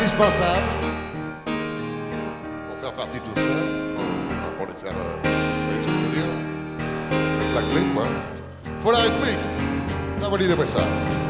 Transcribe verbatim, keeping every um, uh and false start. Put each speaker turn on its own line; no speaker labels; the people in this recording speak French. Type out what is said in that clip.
indispensable pour faire partie de tout ça. Enfin, pour les faire... Euh, vous voyez ce que je veux dire? Avec la clé, quoi. Faut la rythmique. Ça va l'idée après ça.